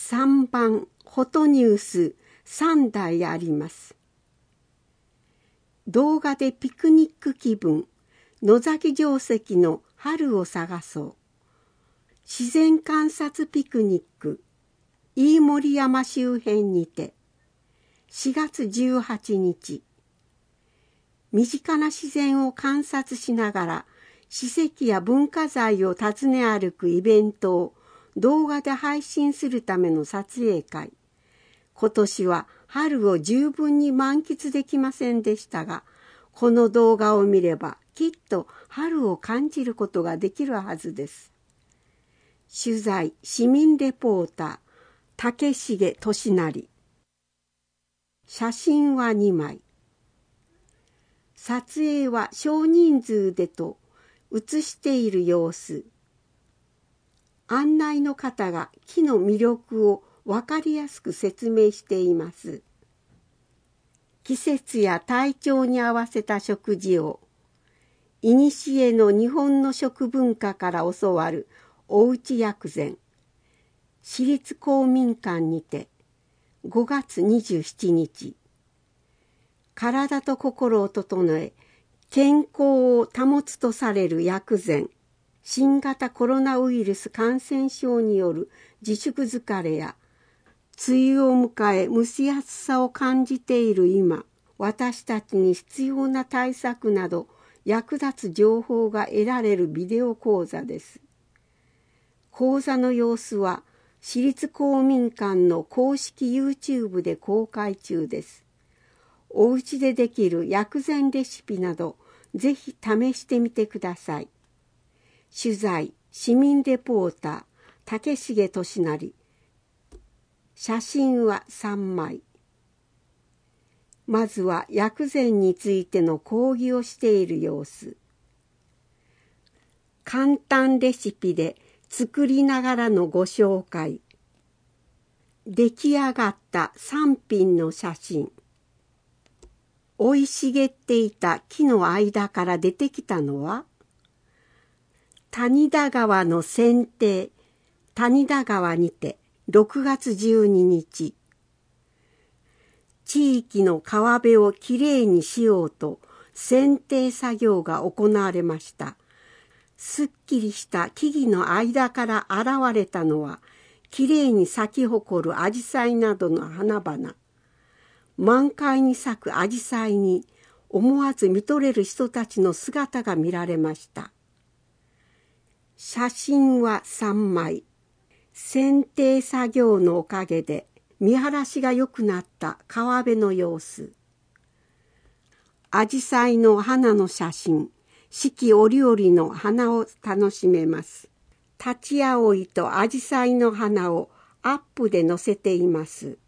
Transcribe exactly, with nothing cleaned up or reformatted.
さんばんフォトニュースさんだいあります。動画でピクニック気分、野崎定石の春を探そう。自然観察ピクニック、飯盛山周辺にて、しがつじゅうはちにち。身近な自然を観察しながら、史跡や文化財を訪ね歩くイベントを動画で配信するための撮影会。今年は春を十分に満喫できませんでしたが、この動画を見ればきっと春を感じることができるはずです。取材、市民レポーター、竹重俊成。写真はにまい。撮影は少人数でと写している様子。案内の方が木の魅力をわかりやすく説明しています。季節や体調に合わせた食事を、いにしえの日本の食文化から教わるおうち薬膳、市立公民館にてごがつにじゅうしちにち、体と心を整え、健康を保つとされる薬膳、新型コロナウイルス感染症による自粛疲れや、梅雨を迎え蒸し暑さを感じている今、私たちに必要な対策など役立つ情報が得られるビデオ講座です。講座の様子は市立公民館の公式 YouTube で公開中です。お家でできる薬膳レシピなどぜひ試してみてください。取材、市民レポーター、竹重俊成。写真はさんまい。まずは薬膳についての講義をしている様子。簡単レシピで作りながらのご紹介。出来上がったさんぴんの写真。生い茂っていた木の間から出てきたのは、谷田川の剪定、谷田川にてろくがつじゅうににち、地域の川辺をきれいにしようと剪定作業が行われました。すっきりした木々の間から現れたのは、きれいに咲き誇るアジサイなどの花々。満開に咲くアジサイに思わず見とれる人たちの姿が見られました。写真はさんまい。剪定作業のおかげで見晴らしが良くなった川辺の様子。アジサイの花の写真。四季折々の花を楽しめます。タチアオイとアジサイの花をアップで載せています。